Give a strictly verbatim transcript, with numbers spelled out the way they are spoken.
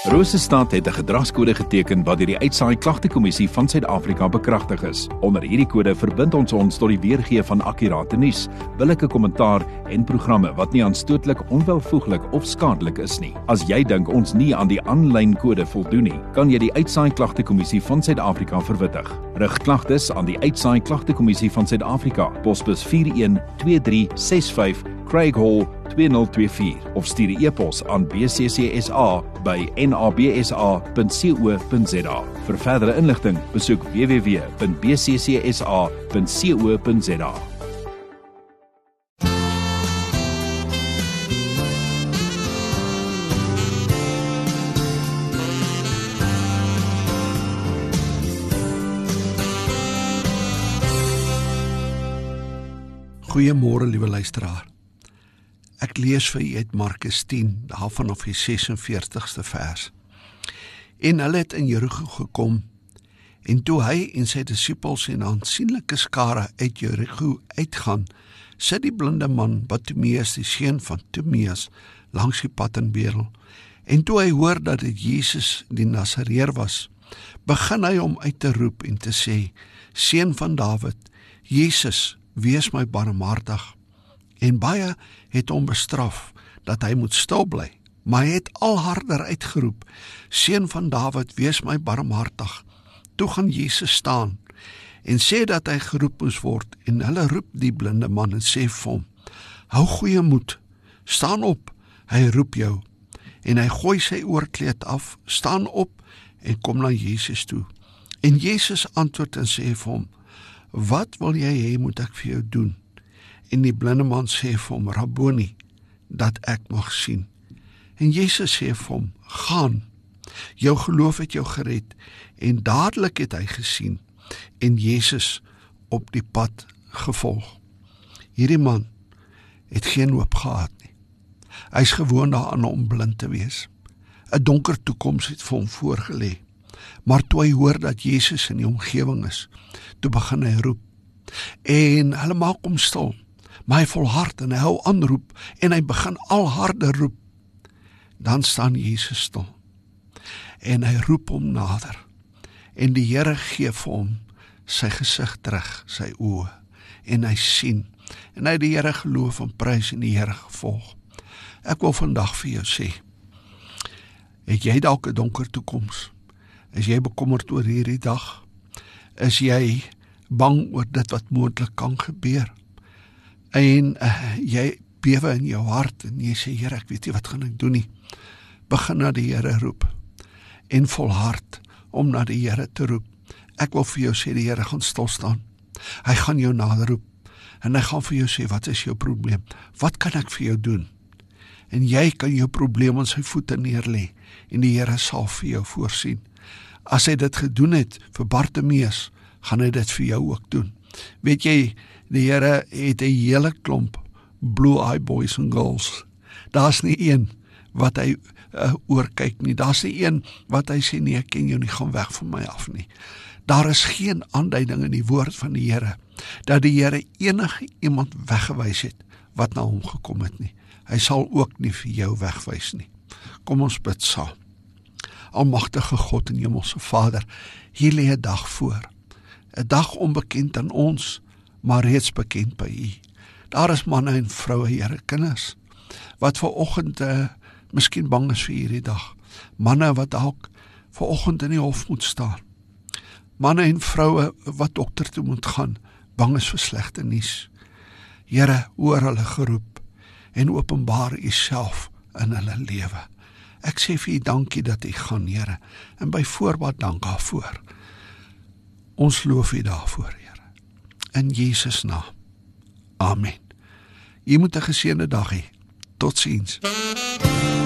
Rosestad het 'n gedragskode geteken wat deur die Uitsaai Klagtekommissie van Suid-Afrika bekragtig is. Onder hierdie kode verbind ons ons tot die weergee van akkurate nuus, billike kommentaar en programme wat nie aanstootlik, onwelvoeglik of skadelik is nie. As jy dink ons nie aan die aanlyn kode voldoen nie, kan jy die Uitsaai Klagtekommissie van Suid-Afrika verwittig. Rig klagtes aan die Uitsaai Klagtekommissie van Suid-Afrika, posbus vier een twee drie ses vyf, Craig Hall twee nul twee vier of stuur 'n e-pos aan b c c s a by n a b s a punt co punt z a. Vir verdere inligting, besoek w w w punt b c c s a punt co punt z a. Goeiemôre, liewe luisteraar. Ek lees vir u uit Markus tien, daarvan of die ses en veertigste vers. En hulle het in Jerigo gekom, en toe hy en sy disippels en 'n aansienlike skare uit Jerigo uitgaan, sit die blinde man Bartimeus, die seun van Timeus, langs die pad en bedel. En toe hy hoor dat dit Jesus die Nasareer was, begin hy hom uit te roep en te sê: Seun van Dawid, Jesus, wees my barmhartig. En baie het hom bestraf dat hy moet stil bly, maar hy het al harder uitgeroep: Seun van Dawid, wees my barmhartig. Toe gaan Jesus staan en sê dat hy geroep moes word, en hulle roep die blinde man en sê vir hom: Hou goeie moed, staan op, hy roep jou. En hy gooi sy oorkleed af, staan op en kom na Jesus toe. En Jesus antwoord en sê vir hom: Wat wil jy hê moet ek vir jou doen? En die blinde man sê vir hom: Rabboni, dat ek mag sien. En Jesus sê vir hom: Gaan, jou geloof het jou gered. En dadelik het hy gesien en Jesus op die pad gevolg. Hierdie man het geen hoop gehad nie. Hy's gewoon daaraan om blind te wees. 'n Donker toekoms het vir hom voorgelê. Maar toe hy hoor dat Jesus in die omgewing is, toe begin hy roep. En hulle maak hom stil. Maar hy volhard en hy hou aan roep en hy begin al harder roep. Dan staan Jesus stil en hy roep hom nader. En die Here gee vir hom sy gesig terug, sy oë, en hy sien. En hy die Here geloof en prys en die Here gevolg. Ek wil vandag vir jou sê, het jy dalk 'n donker toekoms? Is jy bekommerd oor hierdie dag? Is jy bang oor dit wat moontlik kan gebeur? En uh, jy bewe in jou hart en jy sê: Here, ek weet nie wat gaan ek doen nie. Begin na die Here roep en volhard om na die Here te roep. Ek wil vir jou sê, die Here gaan stil staan. Hy gaan jou nader roep en hy gaan vir jou sê: wat is jou probleem? Wat kan ek vir jou doen? En jy kan jou probleem aan sy voete neerlê en die Here sal vir jou voorsien. As hy dit gedoen het vir Bartimeus, gaan hy dit vir jou ook doen. Weet jy, die Here het 'n hele klomp blue-eye boys en girls. Daar's nie een wat hy uh, oorkyk nie. Daar's nie een wat hy sê: nee, ek ken jou nie, gaan weg van my af nie. Daar is geen aanduiding in die woord van die Here dat die Here enige iemand weggewys het wat na hom gekom het nie. Hy sal ook nie vir jou wegwys nie. Kom ons bid saam. Almagtige God en Hemelse Vader, hier lê 'n dag voor. 'n Dag onbekend aan ons, maar reeds bekend by U. Daar is manne en vroue, Here, kinders, wat ver oggend uh, miskien bang is vir hierdie dag. Manne wat dalk ver oggend in die hof moet staan. Manne en vroue wat dokter toe moet gaan, bang is vir slegte nuus. Here, hoor hulle geroep en openbaar U self in hulle lewe. Ek sê vir U dankie dat U gaan, Here, en by voorbaat dank daarvoor. Ons loof U daarvoor, Here. In Jesus naam. Amen. Jy moet 'n geseënde dag hê. Totsiens.